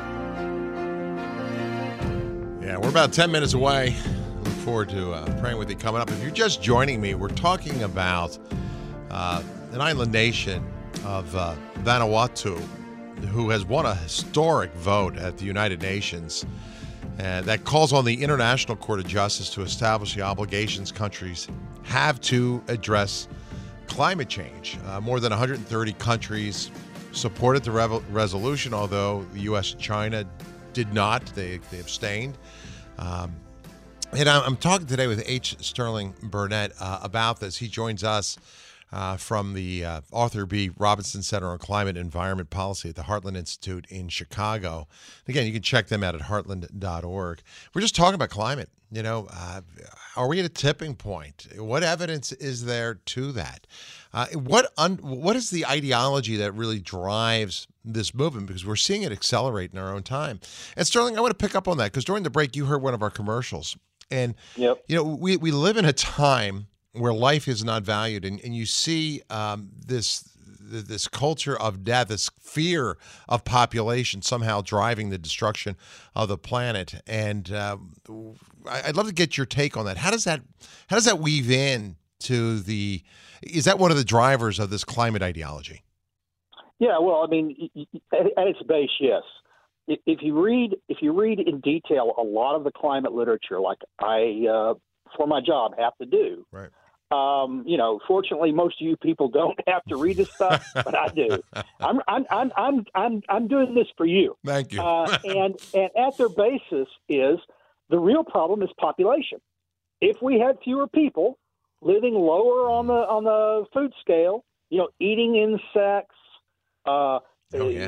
Speaker 4: We're about ten minutes away. Look forward to uh, praying with you coming up. If you're just joining me, we're talking about uh, an island nation of uh, Vanuatu, who has won a historic vote at the United Nations uh, that calls on the International Court of Justice to establish the obligations countries have to address climate change. Uh, more than one hundred thirty countries supported the rev- resolution, although the U S and China did not. They, they abstained. Um, and I'm, I'm talking today with H. Sterling Burnett uh, about this. He joins us uh, from the uh, Arthur B. Robinson Center on Climate and Environment Policy at the Heartland Institute in Chicago. Again, you can check them out at heartland dot org. We're just talking about climate. You know, uh, are we at a tipping point? What evidence is there to that? Uh, what un- what is the ideology that really drives this movement? Because we're seeing it accelerate in our own time. And Sterling, I want to pick up on that because during the break you heard one of our commercials. And,
Speaker 8: yep.
Speaker 4: you know, we, we live in a time where life is not valued. And, and you see um, this this culture of death, this fear of population somehow driving the destruction of the planet. And uh, I'd love to get your take on that. How does that how does that weave in to the is that one of the drivers of this climate ideology?
Speaker 8: Yeah, well, I mean, at its base, yes. If you read if you read in detail a lot of the climate literature, like I uh, for my job have to do,
Speaker 4: right?
Speaker 8: Um, you know, fortunately, most of you people don't have to read this stuff, but I do. I'm I'm I'm I'm I'm I'm doing this for you.
Speaker 4: Thank you.
Speaker 8: uh, and and at their basis is the real problem is population. If we had fewer people living lower on the on the food scale, you know, eating insects, uh,
Speaker 4: oh, yeah.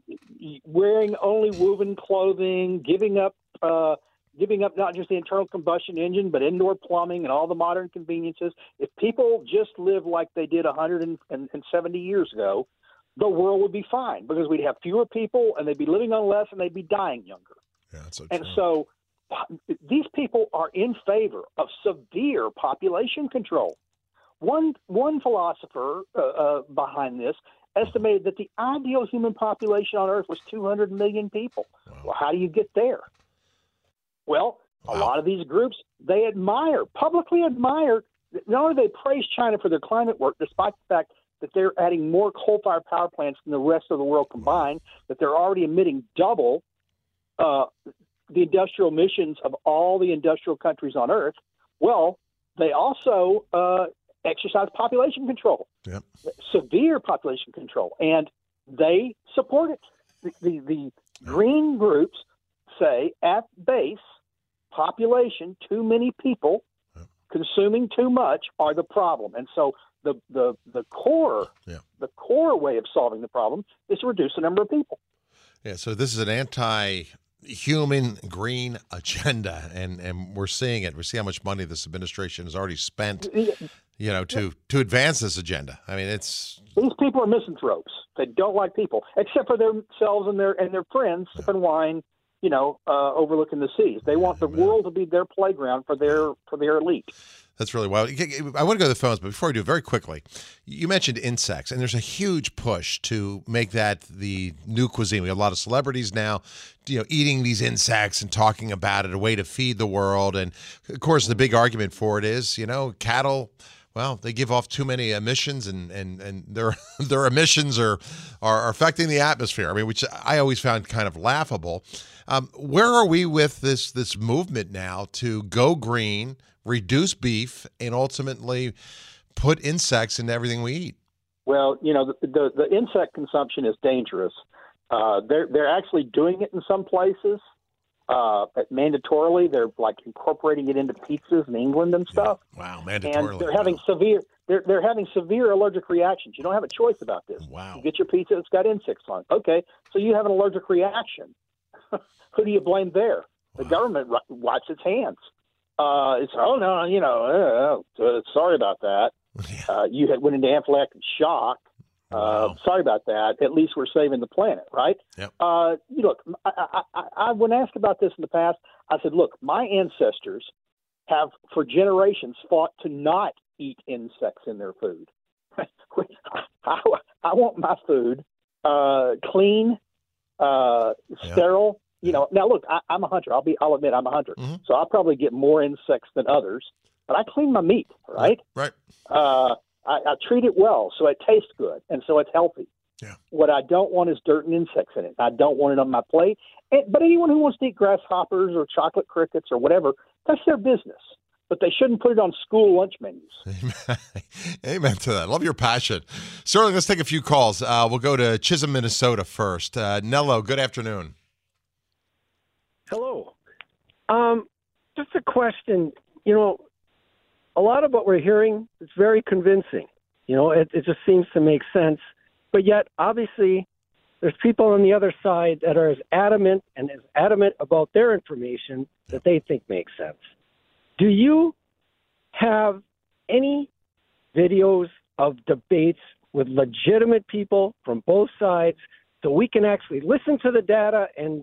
Speaker 8: wearing only woven clothing, giving up. Uh, giving up not just the internal combustion engine, but indoor plumbing and all the modern conveniences. If people just live like they did one hundred seventy years ago, the world would be fine because we'd have fewer people and they'd be living on less and they'd be dying younger.
Speaker 4: Yeah, that's so
Speaker 8: and
Speaker 4: true.
Speaker 8: so these people are in favor of severe population control. One, one philosopher uh, uh, behind this estimated that the ideal human population on Earth was two hundred million people.
Speaker 4: Wow.
Speaker 8: Well, how do you get there? Well, a
Speaker 4: Wow.
Speaker 8: lot of these groups, they admire, publicly admire, not only they praise China for their climate work, despite the fact that they're adding more coal-fired power plants than the rest of the world combined, that they're already emitting double uh, the industrial emissions of all the industrial countries on Earth. Well, they also uh, exercise population control,
Speaker 4: Yep.
Speaker 8: severe population control, and they support it. The, the, the green groups say at base, population, too many people consuming too much are the problem. And so the the the core
Speaker 4: Yeah.
Speaker 8: the core way of solving the problem is to reduce the number of people.
Speaker 4: Yeah, so this is an anti-human green agenda, and, and we're seeing it. We see how much money this administration has already spent, you know, to, to advance this agenda. I mean, it's
Speaker 8: These people are misanthropes. They don't like people, except for themselves and their and their friends sipping wine, you know, uh, overlooking the seas. They want the world to be their playground for their for their elite.
Speaker 4: That's really wild. I want to go to the phones, but before I do, very quickly, you mentioned insects, and there's a huge push to make that the new cuisine. We have a lot of celebrities now, you know, eating these insects and talking about it, a way to feed the world. And of course, the big argument for it is, you know, cattle. Well, they give off too many emissions, and and and their their emissions are are affecting the atmosphere. I mean, which I always found kind of laughable. Um, where are we with this this movement now to go green, reduce beef, and ultimately put insects into everything we eat?
Speaker 8: Well, you know, the the, the insect consumption is dangerous. Uh, they're they're actually doing it in some places. Uh, mandatorily, they're like incorporating it into pizzas in England and stuff.
Speaker 4: Wow, mandatorily.
Speaker 8: And they're having
Speaker 4: wow.
Speaker 8: severe they're they're having severe allergic reactions. You don't have a choice about this.
Speaker 4: Wow.
Speaker 8: You get your pizza, it's got insects on it. Okay, so you have an allergic reaction. Who do you blame there? The
Speaker 4: Wow.
Speaker 8: government wipes its hands. Uh, it's oh no, you know, uh, uh, sorry about that.
Speaker 4: Yeah.
Speaker 8: Uh, you had went into anaphylactic shock. Uh,
Speaker 4: Wow.
Speaker 8: Sorry about that. At least we're saving the planet, right?
Speaker 4: Yep.
Speaker 8: Uh, you look, I, I, I, I, when asked about this in the past, I said, look, my ancestors have for generations fought to not eat insects in their food. I, I want my food uh, clean, uh,
Speaker 4: Yep.
Speaker 8: sterile, You know, now look, I, I'm a hunter. I'll be, I'll admit, I'm a hunter,
Speaker 4: Mm-hmm.
Speaker 8: so I'll probably get more insects than others. But I clean my meat, right?
Speaker 4: Right.
Speaker 8: Uh, I, I treat it well, so it tastes good, and so it's healthy.
Speaker 4: Yeah.
Speaker 8: What I don't want is dirt and insects in it. I don't want it on my plate. And, but anyone who wants to eat grasshoppers or chocolate crickets or whatever, that's their business. But they shouldn't put it on school lunch menus.
Speaker 4: Amen. Amen to that. Love your passion. Sterling, let's take a few calls. Uh, we'll go to Chisholm, Minnesota first. Uh, Nello, good afternoon.
Speaker 9: Hello. Um, just a question. You know, a lot of what we're hearing is very convincing. You know, it, it just seems to make sense. But yet, obviously, there's people on the other side that are as adamant and as adamant about their information that they think makes sense. Do you have any videos of debates with legitimate people from both sides so we can actually listen to the data and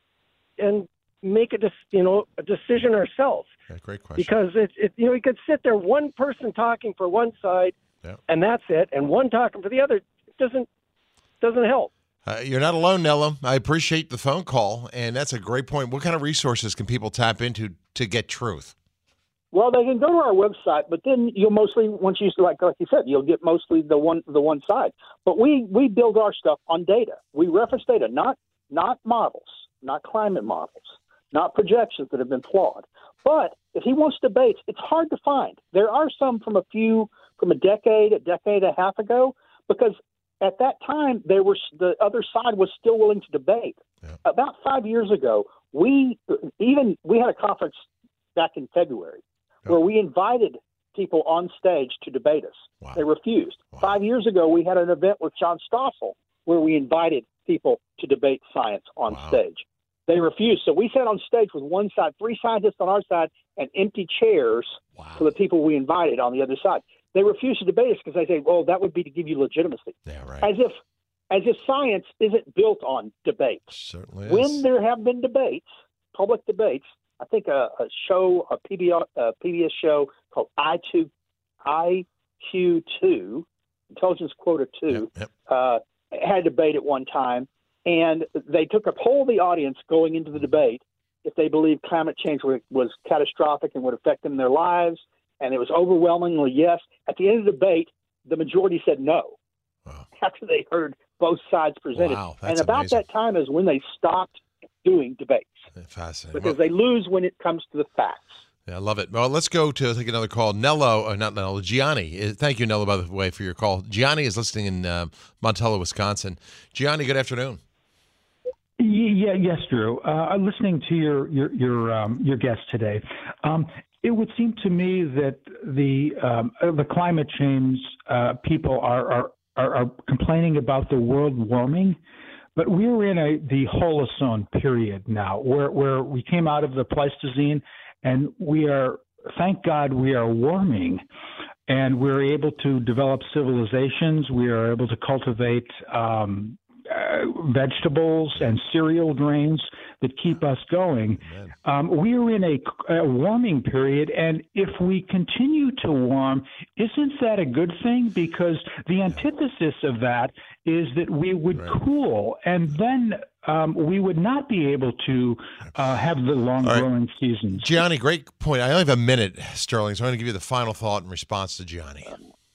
Speaker 9: and make a de- you know a decision ourselves?
Speaker 4: Yeah, great question.
Speaker 9: Because it, it you know you could sit there, one person talking for one side,
Speaker 4: yeah.
Speaker 9: and that's it, and one talking for the other. It doesn't doesn't help.
Speaker 4: Uh, you're not alone, Nello. I appreciate the phone call, and that's a great point. What kind of resources can people tap into to get truth?
Speaker 8: Well, they can go to our website, but then you'll mostly, once you like, like you said, you'll get mostly the one the one side. But we we build our stuff on data. We reference data, not not models, not climate models, not projections that have been flawed. But if he wants debates, it's hard to find. There are some from a few from a decade, a decade and a half ago, because at that time there were the other side was still willing to debate.
Speaker 4: Yeah.
Speaker 8: About five years ago, we even we had a conference back in February. Where we invited people on stage to debate us.
Speaker 4: Wow.
Speaker 8: They refused.
Speaker 4: Wow.
Speaker 8: Five years ago, we had an event with John Stossel where we invited people to debate science on
Speaker 4: Wow.
Speaker 8: stage. They refused. So we sat on stage with one side, three scientists on our side, and empty chairs
Speaker 4: Wow.
Speaker 8: for the people we invited on the other side. They refused to debate us because they say, well, that would be to give you legitimacy.
Speaker 4: Yeah, right.
Speaker 8: As if, as if science isn't built on debate.
Speaker 4: Certainly is.
Speaker 8: When there have been debates, public debates, I think a, a show, a P B S, a P B S show called I two, I Q two, Intelligence Quota two,
Speaker 4: Yep, yep.
Speaker 8: uh, had a debate at one time, and they took a poll of the audience going into the debate if they believed climate change was, was catastrophic and would affect them in their lives, and it was overwhelmingly yes. At the end of the debate, the majority said no.
Speaker 4: Wow.
Speaker 8: After they heard both sides presented.
Speaker 4: Wow,
Speaker 8: and
Speaker 4: that's
Speaker 8: about
Speaker 4: amazing.
Speaker 8: that time is when they stopped doing debates.
Speaker 4: Fascinating.
Speaker 8: Because
Speaker 4: Well,
Speaker 8: they lose when it comes to the facts.
Speaker 4: yeah, I love it. Well, let's go to take another call. Nello, uh, not Nello, Gianni. Uh, Thank you, Nello, by the way, for your call. Gianni is listening in uh, Montello, Wisconsin. Gianni, good afternoon.
Speaker 10: Yeah, yes, Drew. Uh, listening to your your your um, your guest today, um, it would seem to me that the um, the climate change uh, people are, are are are complaining about the world warming, but we're in a the Holocene period now, where where we came out of the Pleistocene, and we are, thank God, we are warming. And we're able to develop civilizations. We are able to cultivate um, uh, vegetables and cereal grains that keep us going. Um, we are in a, a warming period, and if we continue to warm, isn't that a good thing? Because the antithesis of that is that we would
Speaker 4: Right.
Speaker 10: cool, and then um, we would not be able to uh, have the long
Speaker 4: All right.
Speaker 10: growing seasons.
Speaker 4: Gianni, great point. I only have a minute, Sterling, so I'm going to give you the final thought in response to Gianni.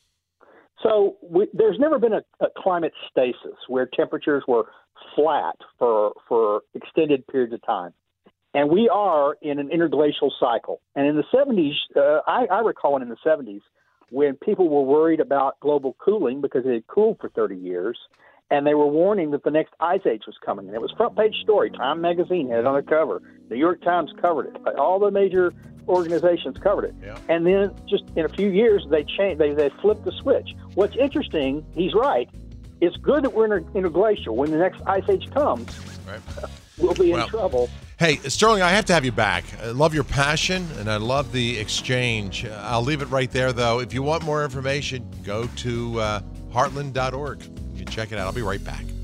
Speaker 8: So we, there's never been a, a climate stasis where temperatures were flat for for extended periods of time. And we are in an interglacial cycle. And in the seventies, uh, I, I recall it in the seventies, when people were worried about global cooling because it had cooled for thirty years, and they were warning that the next ice age was coming. And it was front page story. Time magazine had it on the cover. New York Times covered it. All the major organizations covered it.
Speaker 4: Yeah.
Speaker 8: And then just in a few years, they changed. They, they flipped the switch. What's interesting, he's right, it's good that we're in a interglacial. When the next ice age comes,
Speaker 4: Right.
Speaker 8: we'll be
Speaker 4: Well,
Speaker 8: in trouble.
Speaker 4: Hey, Sterling, I have to have you back. I love your passion, and I love the exchange. Uh, I'll leave it right there, though. If you want more information, go to uh, heartland dot org. You check it out. I'll be right back.